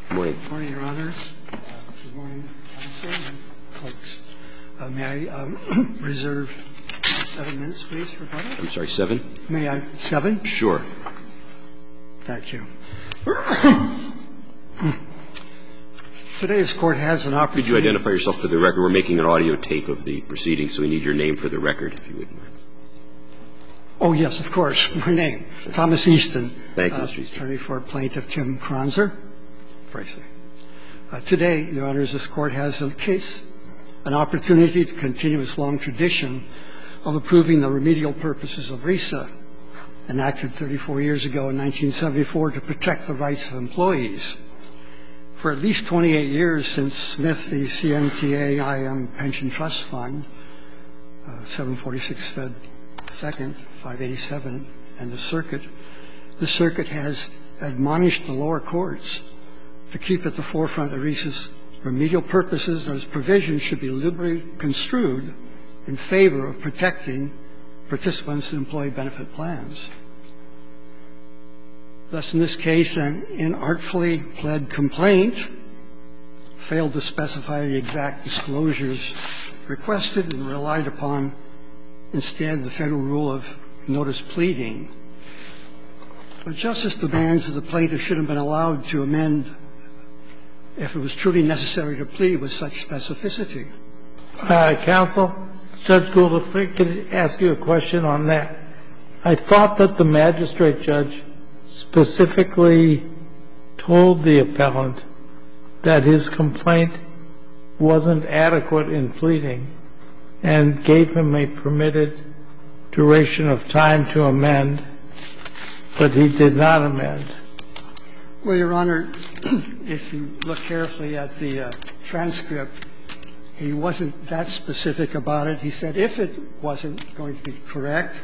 Good morning. Good morning, Your Honors. Good morning, counsel and folks. May I reserve 7 minutes, please, for rebuttal? I'm sorry, 7? May I? 7? Sure. Thank you. Today's court has an opportunity. Could you identify yourself for the record? We're making an audio tape of the proceedings, so we need your name for the record, if you wouldn't mind. Oh, yes, of course. My name, Thomas Easton. Thank you, Mr. Easton. Attorney for Plaintiff Tim Kronzer. Today, Your Honors, this court has a case, an opportunity to continue its long tradition of approving the remedial purposes of RISA, enacted 34 years ago in 1974 to protect the rights of employees. For at least 28 years since Smith v. CMTA IM Pension Trust Fund, 746 Fed 2nd, 587, and the circuit has admonished the lower courts to keep at the forefront of RISA's remedial purposes, and its provisions should be liberally construed in favor of protecting participants in employee benefit plans. Thus, in this case, an inartfully pled complaint failed to specify the exact disclosures requested and relied upon instead the Federal rule of notice pleading. But justice demands that the plaintiff should have been allowed to amend if it was truly necessary to plead with such specificity. Counsel, Judge Gould, if I could ask you a question on that. I thought that the magistrate judge specifically told the appellant that his complaint wasn't adequate in pleading and gave him a permitted duration of time to amend, but he did not amend. Well, Your Honor, if you look carefully at the transcript, he wasn't that specific about it. He said if it wasn't going to be correct,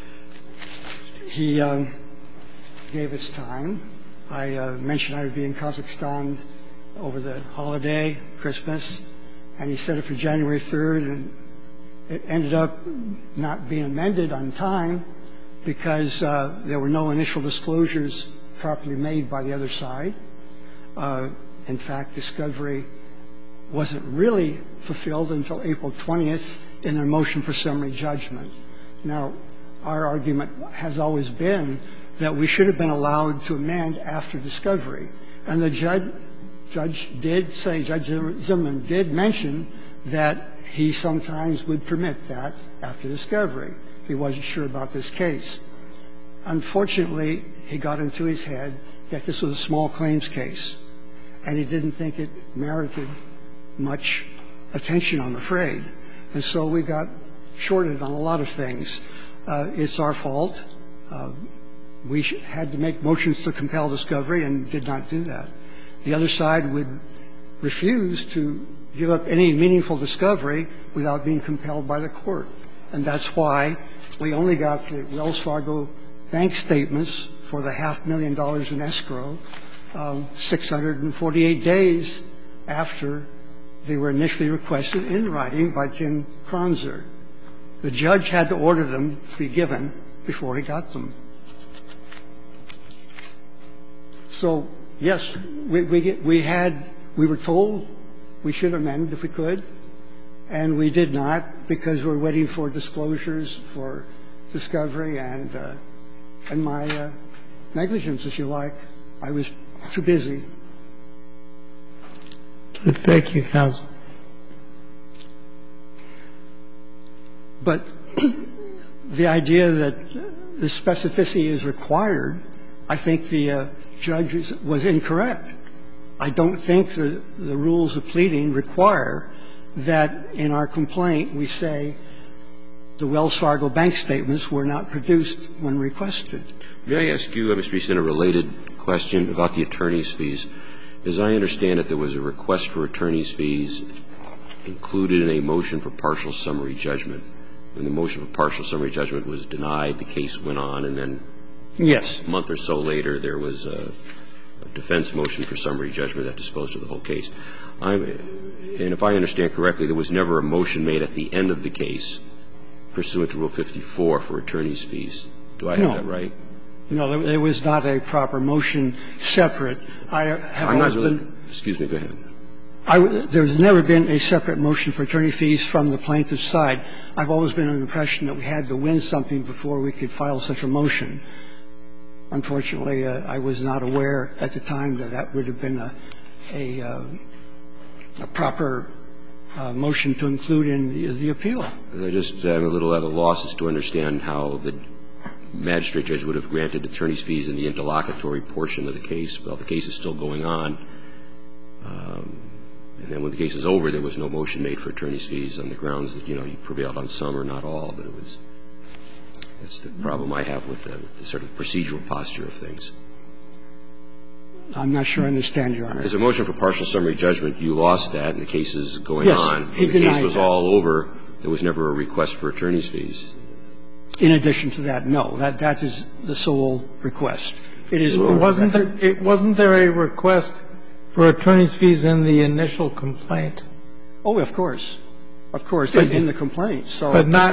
he gave us time. I mentioned I would be in Kazakhstan over the holiday, Christmas, and he set it for January 3rd, and it ended up not being amended on time because there were no initial disclosures properly made by the other side. In fact, discovery wasn't really fulfilled until April 20th in their motion for summary judgment. Now, our argument has always been that we should have been allowed to amend after discovery. And the judge did say, Judge Zimmerman did mention that he sometimes would permit that after discovery. He wasn't sure about this case. Unfortunately, he got into his head that this was a small claims case, and he didn't think it merited much attention, I'm afraid. And so we got shorted on a lot of things. It's our fault. We had to make motions to compel discovery and did not do that. The other side would refuse to give up any meaningful discovery without being compelled by the court. And that's why we only got the Wells Fargo bank statements for the $500,000 in escrow 648 days after they were initially requested in writing by Tim Kronzer. The judge had to order them to be given before he got them. So, yes, we were told we should amend if we could, and we did not because we were waiting for disclosures for discovery and my negligence, if you like. I was too busy. Thank you, counsel. But the idea that the specificity is required, I think the judge was incorrect. I don't think the rules of pleading require that in our complaint we say the Wells Fargo bank statements were not produced when requested. May I ask you, Mr. Easton, a related question about the attorney's fees? As I understand it, there was a request for attorney's fees included in a motion for partial summary judgment. When the motion for partial summary judgment was denied, the case went on, and then a month or so later there was a defense motion for summary judgment that disposed of the whole case. And if I understand correctly, there was never a motion made at the end of the case pursuant to Rule 54 for attorney's fees. Do I have that right? No, there was not a proper motion separate. I have always been – Excuse me. Go ahead. There's never been a separate motion for attorney fees from the plaintiff's side. I've always been under the impression that we had to win something before we could file such a motion. Unfortunately, I was not aware at the time that that would have been a proper motion to include in the appeal. I just am a little at a loss as to understand how the magistrate judge would have granted attorney's fees in the interlocutory portion of the case while the case is still going on. And then when the case is over, there was no motion made for attorney's fees on the grounds that, you know, you prevailed on some or not all, but it was – that's the problem I have with the sort of procedural posture of things. I'm not sure I understand, Your Honor. There's a motion for partial summary judgment. You lost that, and the case is going on. Yes, he denied that. When the case was all over, there was never a request for attorney's fees. In addition to that, no. That is the sole request. It is – Wasn't there a request for attorney's fees in the initial complaint? Oh, of course. Of course, in the complaint. So – But not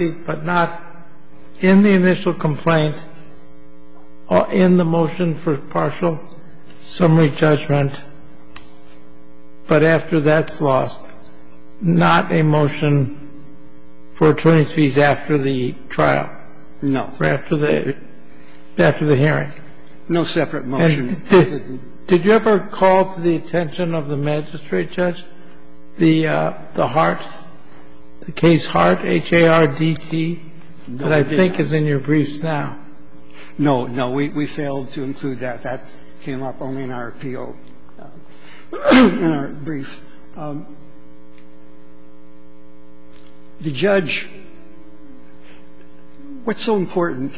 in the initial complaint, or in the motion for partial summary judgment, but after that's lost, not a motion for attorney's fees after the trial? No. Or after the hearing? No separate motion. And did you ever call to the attention of the magistrate judge the Hart, the case Hart, H-A-R-D-T, that I think is in your briefs now? No, no. We failed to include that. That came up only in our appeal, in our brief. The judge – what's so important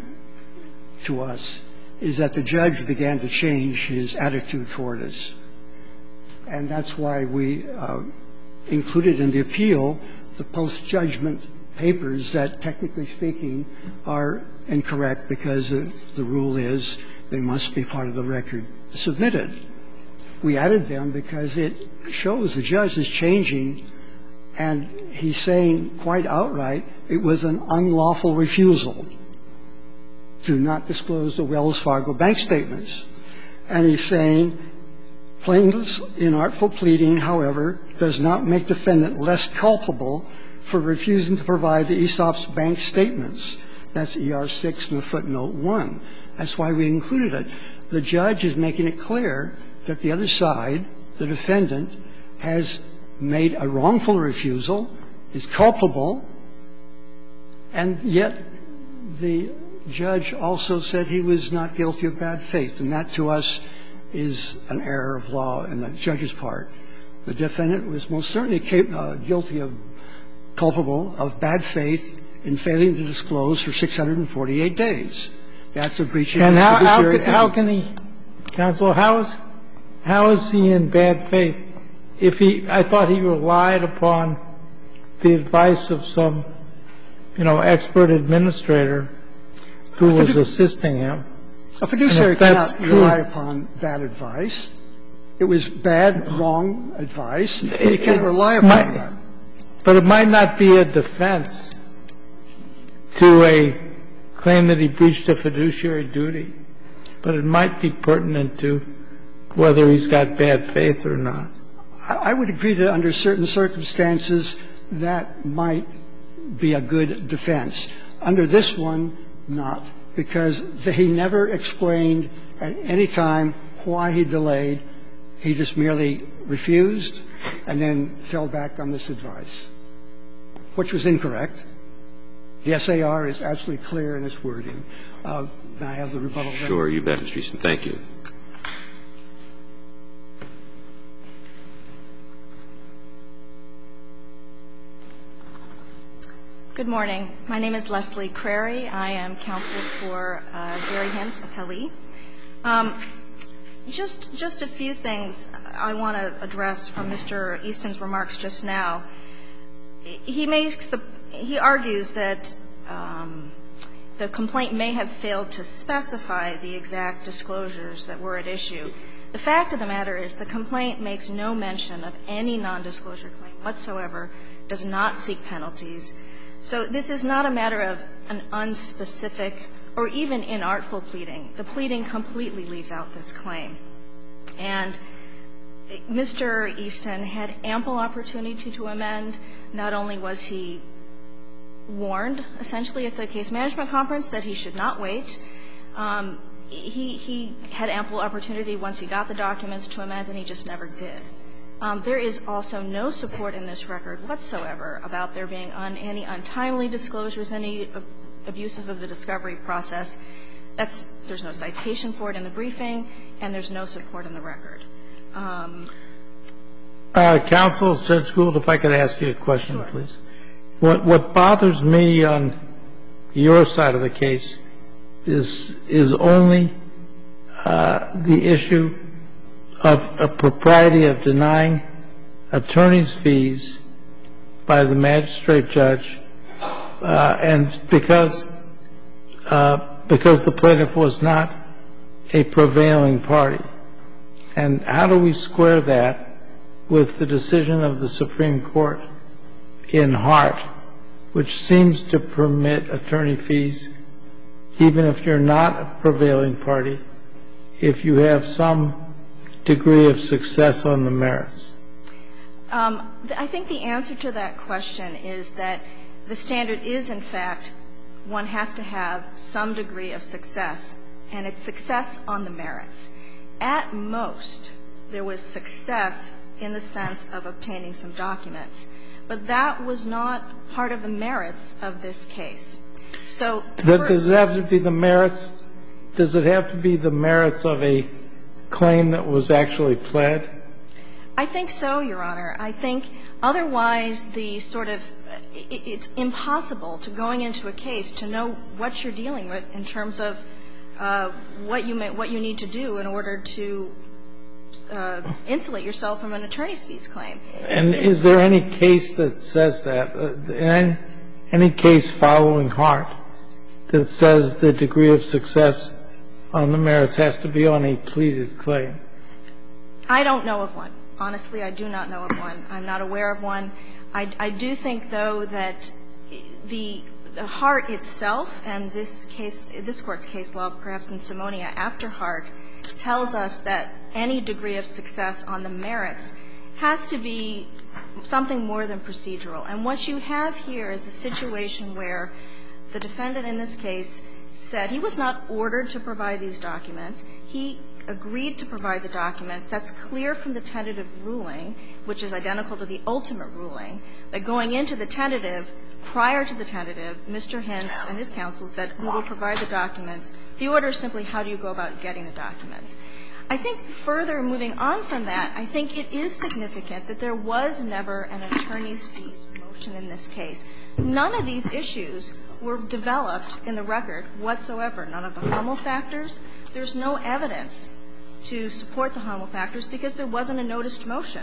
to us is that the judge began to change his attitude toward us. And that's why we included in the appeal the post-judgment papers that, technically speaking, are incorrect because the rule is they must be part of the record submitted. We added them because it shows the judge is changing, and he's saying quite outright it was an unlawful refusal to not disclose the Wells Fargo bank statements. And he's saying plaintiff's inartful pleading, however, does not make defendant less culpable for refusing to provide the ESOP's bank statements. That's ER 6 in the footnote 1. That's why we included it. The judge is making it clear that the other side, the defendant, has made a wrongful refusal, is culpable, and yet the judge also said he was not guilty of bad faith. And that, to us, is an error of law in the judge's part. The defendant was most certainly guilty of culpable of bad faith in failing to disclose for 648 days. That's a breach of his fiduciary duty. And how can he, counsel, how is he in bad faith if he – I thought he relied upon the advice of some, you know, expert administrator who was assisting him. A fiduciary cannot rely upon bad advice. It was bad, wrong advice. He can't rely upon that. But it might not be a defense to a claim that he breached a fiduciary duty, but it might be pertinent to whether he's got bad faith or not. I would agree that under certain circumstances that might be a good defense. Under this one, not, because he never explained at any time why he delayed. He just merely refused and then fell back on this advice, which was incorrect. The SAR is absolutely clear in its wording. May I have the rebuttal? Sure. You bet, Mr. Easton. Thank you. Good morning. My name is Leslie Crary. I am counsel for Gary Hintz, appellee. Just a few things I want to address from Mr. Easton's remarks just now. He argues that the complaint may have failed to specify the exact disclosures that were at issue. The fact of the matter is the complaint makes no mention of any nondisclosure claim whatsoever, does not seek penalties. So this is not a matter of an unspecific or even inartful pleading. The pleading completely leaves out this claim. And Mr. Easton had ample opportunity to amend. Not only was he warned, essentially, at the case management conference that he should not wait, he had ample opportunity once he got the documents to amend, and he just never did. There is also no support in this record whatsoever about there being any untimely disclosures, any abuses of the discovery process. There's no citation for it in the briefing, and there's no support in the record. Counsel, Judge Gould, if I could ask you a question, please. Sure. What bothers me on your side of the case is only the issue of a propriety of denying attorney's fees by the magistrate judge, and because the plaintiff was not a prevailing party. And how do we square that with the decision of the Supreme Court in Hart, which seems to permit attorney fees even if you're not a prevailing party, if you have some degree of success on the merits? I think the answer to that question is that the standard is, in fact, one has to have some degree of success, and it's success on the merits. At most, there was success in the sense of obtaining some documents, but that was not part of the merits of this case. So does it have to be the merits? Does it have to be the merits of a claim that was actually pled? I think so, Your Honor. I think otherwise the sort of it's impossible to going into a case to know what you're dealing with in terms of what you need to do in order to insulate yourself from an attorney's fees claim. And is there any case that says that? Any case following Hart that says the degree of success on the merits has to be on a pleaded claim? I don't know of one. Honestly, I do not know of one. I'm not aware of one. I do think, though, that the Hart itself and this case, this Court's case law, perhaps in Simonia after Hart, tells us that any degree of success on the merits has to be something more than procedural. And what you have here is a situation where the defendant in this case said he was not ordered to provide these documents. He agreed to provide the documents. That's clear from the tentative ruling, which is identical to the ultimate ruling, that going into the tentative, prior to the tentative, Mr. Hintz and his counsel said, we will provide the documents. The order is simply how do you go about getting the documents. I think further moving on from that, I think it is significant that there was never an attorney's fees motion in this case. None of these issues were developed in the record whatsoever. None of the Hummel factors. There's no evidence to support the Hummel factors because there wasn't a noticed motion.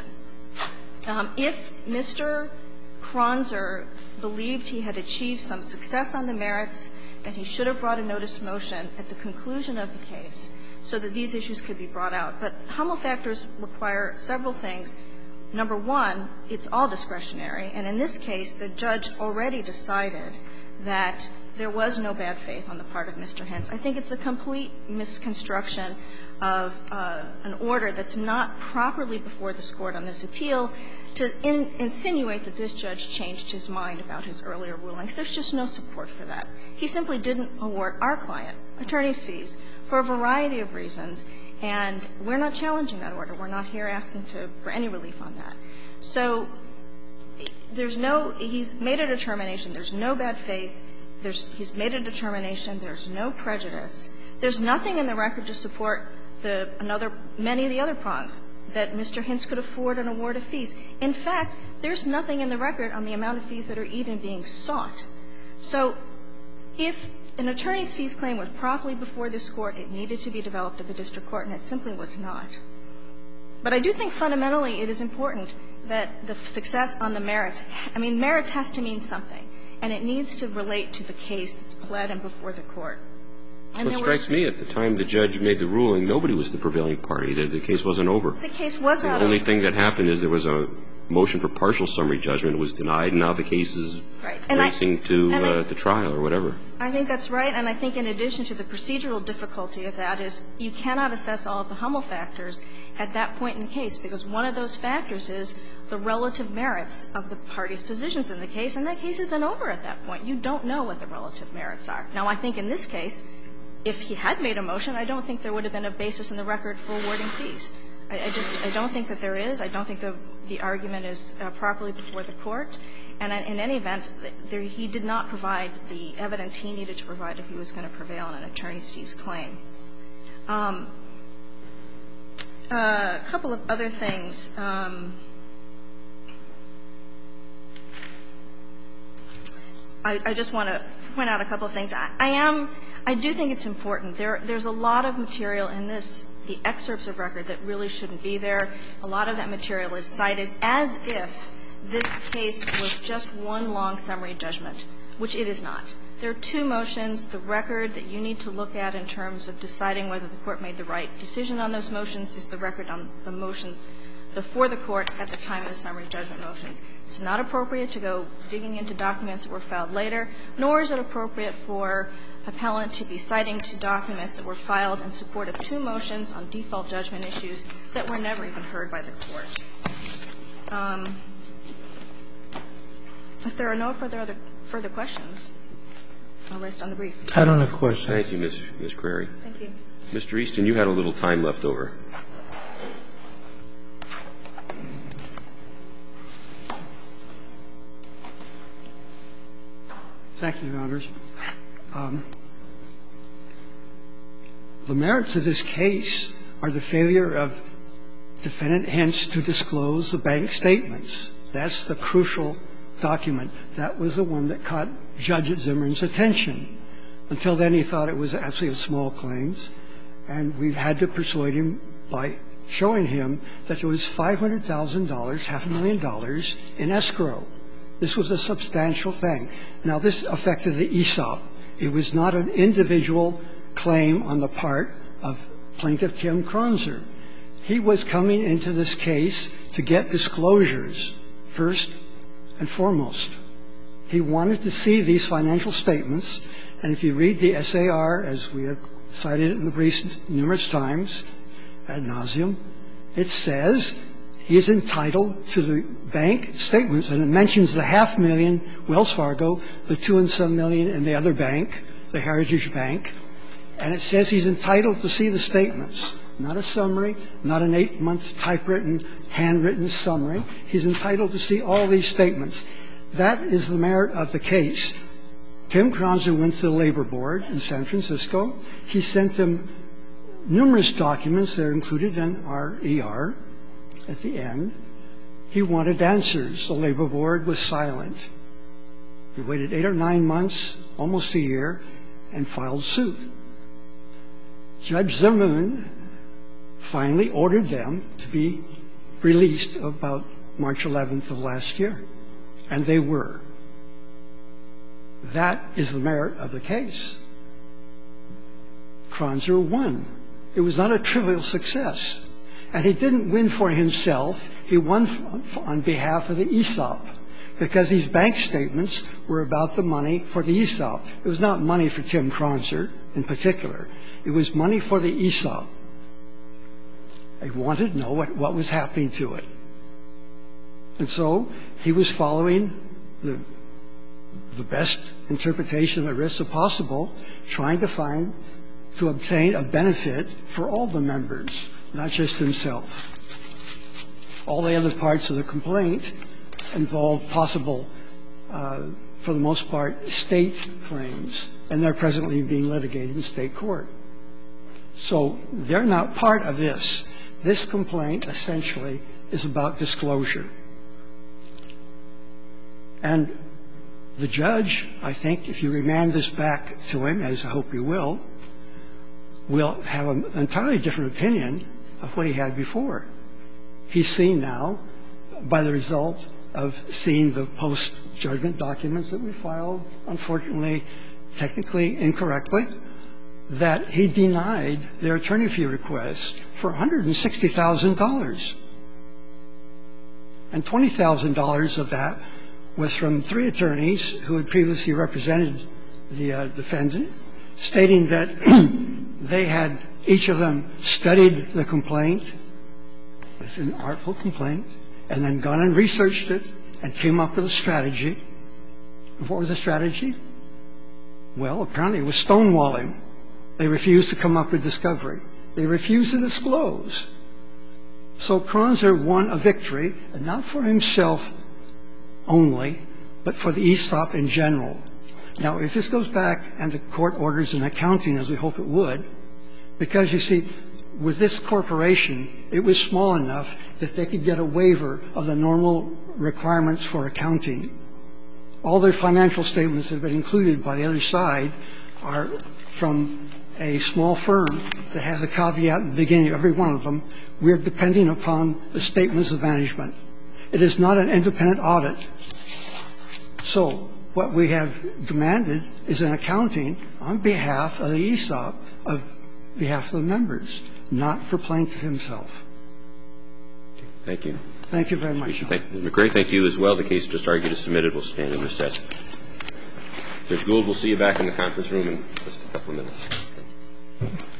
If Mr. Kronzer believed he had achieved some success on the merits, then he should have brought a noticed motion at the conclusion of the case so that these issues could be brought out. But Hummel factors require several things. Number one, it's all discretionary. And in this case, the judge already decided that there was no bad faith on the part of Mr. Hintz. I think it's a complete misconstruction of an order that's not properly before this Court on this appeal to insinuate that this judge changed his mind about his earlier rulings. There's just no support for that. He simply didn't award our client attorney's fees for a variety of reasons, and we're not challenging that order. We're not here asking for any relief on that. So there's no – he's made a determination. There's no bad faith. He's made a determination. There's no prejudice. There's nothing in the record to support many of the other prongs that Mr. Hintz could afford an award of fees. In fact, there's nothing in the record on the amount of fees that are even being sought. So if an attorney's fees claim was properly before this Court, it needed to be developed at the district court, and it simply was not. But I do think fundamentally it is important that the success on the merits – I mean, merits has to mean something, and it needs to relate to the case that's pled and before the Court. And it strikes me at the time the judge made the ruling, nobody was the prevailing party. The case wasn't over. The case was not over. The only thing that happened is there was a motion for partial summary judgment. It was denied, and now the case is racing to the trial or whatever. I think that's right. And I think in addition to the procedural difficulty of that is you cannot assess all of the Hummel factors at that point in the case, because one of those factors is the relative merits of the parties' positions in the case, and that case isn't over at that point. You don't know what the relative merits are. Now, I think in this case, if he had made a motion, I don't think there would have been a basis in the record for awarding fees. I don't think that there is. I don't think the argument is properly before the Court. And in any event, he did not provide the evidence he needed to provide if he was going to prevail on an attorney's fees claim. A couple of other things. I just want to point out a couple of things. I do think it's important. There's a lot of material in this, the excerpts of record, that really shouldn't be there. A lot of that material is cited as if this case was just one long summary judgment, which it is not. There are two motions. The record that you need to look at in terms of deciding whether the Court made the right decision on those motions is the record on the motions before the Court at the time of the summary judgment motions. It's not appropriate to go digging into documents that were filed later, nor is it appropriate for appellant to be citing to documents that were filed in support of two motions on default judgment issues that were never even heard by the Court. If there are no further questions, I'll rest on the brief. I don't have questions. Thank you, Ms. Crary. Thank you. Mr. Easton, you had a little time left over. Thank you, Your Honors. The merits of this case are the failure of Defendant Hentz to disclose the bank statements. That's the crucial document. That was the one that caught Judge Zimmerman's attention. Until then, he thought it was absolutely small claims, and we had to persuade him by showing him that there was $500,000, $500,000 in escrow. This was a substantial thing. Now, this affected the ESOP. It was not an individual claim on the part of Plaintiff Tim Kronzer. He was coming into this case to get disclosures, first and foremost. He wanted to see these financial statements, and if you read the SAR, as we have cited in the briefs numerous times ad nauseum, it says he is entitled to the bank statements, and it mentions the $500,000 Wells Fargo, the $2 and some million in the other bank, the Heritage Bank, and it says he's entitled to see the statements, not a summary, not an 8-month typewritten, handwritten summary. He's entitled to see all these statements. That is the merit of the case. Tim Kronzer went to the Labor Board in San Francisco. He sent them numerous documents that are included in our ER at the end. He wanted answers. The Labor Board was silent. He waited 8 or 9 months, almost a year, and filed suit. Judge Zimmerman finally ordered them to be released about March 11th of last year, and they were. That is the merit of the case. Kronzer won. It was not a trivial success. And he didn't win for himself. He won on behalf of the ESOP, because these bank statements were about the money for the ESOP. It was not money for Tim Kronzer in particular. It was money for the ESOP. They wanted to know what was happening to it. And so he was following the best interpretation of ERISA possible, trying to obtain a benefit for all the members, not just himself. All the other parts of the complaint involved possible, for the most part, state claims, and they're presently being litigated in state court. So they're not part of this. This complaint essentially is about disclosure. And the judge, I think, if you remand this back to him, as I hope you will have an entirely different opinion of what he had before. He's seen now, by the result of seeing the post-judgment documents that we filed, unfortunately, technically incorrectly, that he denied their attorney fee request for $160,000. And $20,000 of that was from 3 attorneys who had previously represented the defendant, stating that they had, each of them, studied the complaint. It's an artful complaint, and then gone and researched it and came up with a strategy. And what was the strategy? Well, apparently it was stonewalling. They refused to come up with discovery. They refused to disclose. So Kronzer won a victory, and not for himself only, but for the ESOP in general. Now, if this goes back and the court orders an accounting, as we hope it would, because, you see, with this corporation, it was small enough that they could get a waiver of the normal requirements for accounting. All their financial statements that have been included by the other side are from a small firm that has a caveat at the beginning of every one of them. We're depending upon the statements of management. It is not an independent audit. So what we have demanded is an accounting on behalf of the ESOP, on behalf of the members, not for plaintiff himself. Thank you. Thank you very much. Mr. McRae, thank you as well. The case just argued is submitted. We'll stand in recess. Judge Gould, we'll see you back in the conference room in just a couple of minutes.